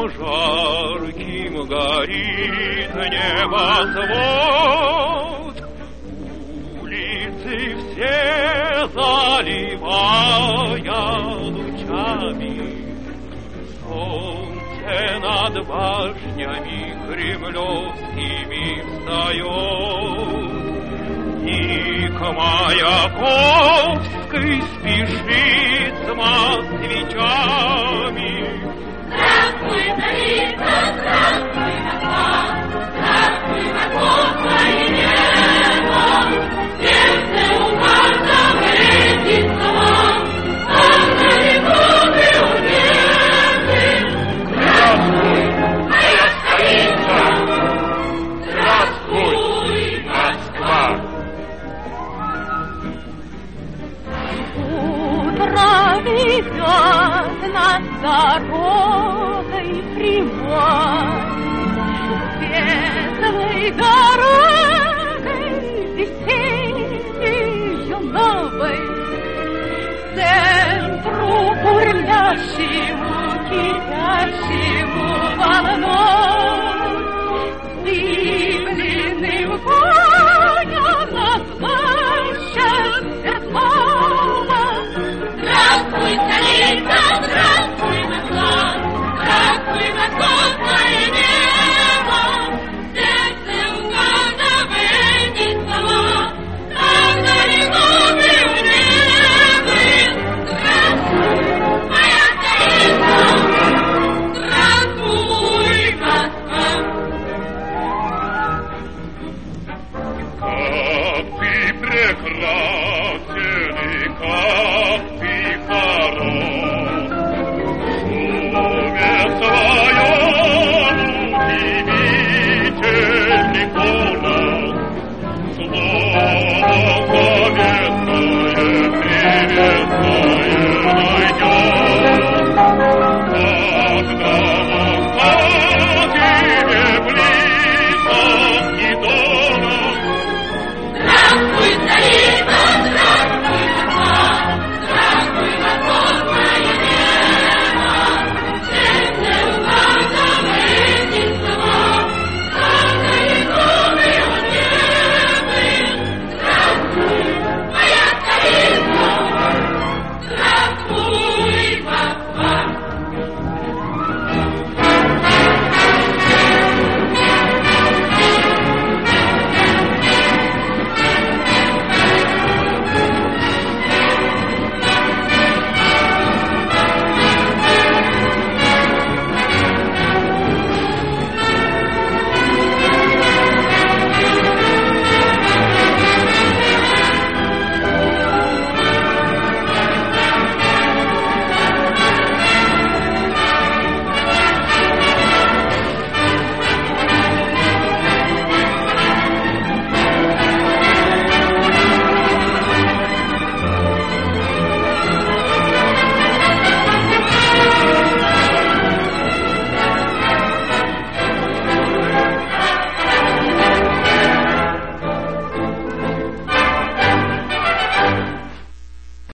жарким горит небосвод, улицы все заливая лучами, солнце над башнями кремлевскими встает, и к Маяковской спешит с москвичами. Здравствуй, столица, здравствуй, Москва, здравствуй, Московское небо, сердце у каждого эти слова, там далеко ты уверены. Здравствуй, моя столица, здравствуй, Москва. Утро ведет нас дорогой прямой, светлой дорогой весеннею новой, к центру бурлящему, кипящему волной, сдыбленным конем нас плащем светлого. Здравствуй, столица, здравствуй, Москва, здравствуй, московское небо, сердце у каждого эти слова, так далеко ты уехали. Здравствуй, моя столица, здравствуй, Москва. Как ты прекрасен и как